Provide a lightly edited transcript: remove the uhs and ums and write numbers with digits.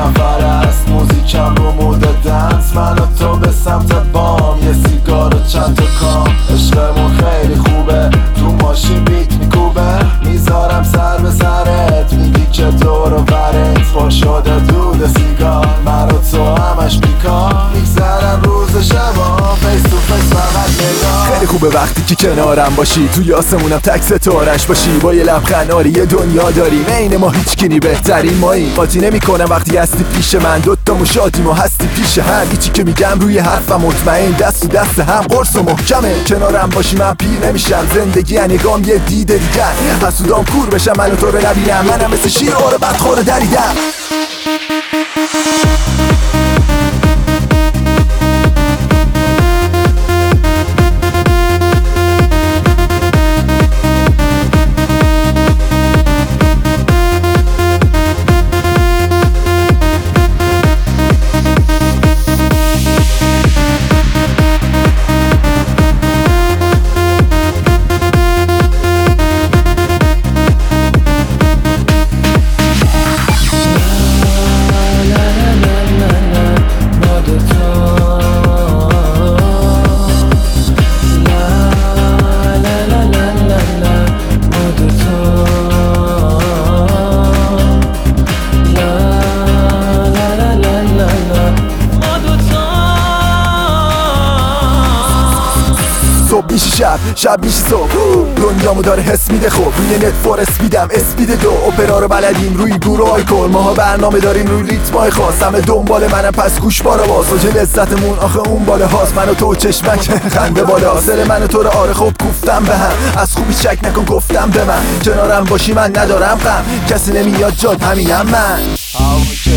نفر است، موزیکم رو مود دنس، من و تو به سمت بام، یه سیگار و چند تا کام. عشقمون خیلی خوبه، تو ماشین بیت میکوبه، میذارم سر به سرت، میگی که دور و برت پر شده دود سیگار، من و تو همش بیکار، میگذرم روز و شبا فیس تو فیس فقط نگاه. خیلی خوبه وقتی که کنارم باشی، توی آسمونم تک ستارش باشی، با یه لبخند آری یه دنیا داری، بین ما هیچ کی بهترین مایی. قاطی نمی‌کنم وقتی هستی پیش من، دوتامو شادیم و هستی پیش هم، هیچی که میگم روی حرفم مطمئن، دست تو دست هم قرص و محکمه. کنارم باشی من پیر نمیشم، زندگی انگام یه دید دیگر، حسودام کور بشم منو تو رو نبینم، منم مثل شیر آره بدخور دریدم. صبح میشی شب میشی صبح، دنیامو داره حس میده. خوب روی نت فور اسپیدم، اسپید 2 اپرا رو بلدیم، روی گروه های کل ماها برنامه داریم، روی ریتمای خاص، همه دنبال منم پس گوش بارا باز. اوج لذتمون آخه اون بالا هاست، من و تو چشمک خنده بالا، سر من و تو رو آره خوب گفتم به هم، از خوبی شک نکن گفتم به من، کنارم باشی من ندارم غم، کسی نمیاد جاد همینم من.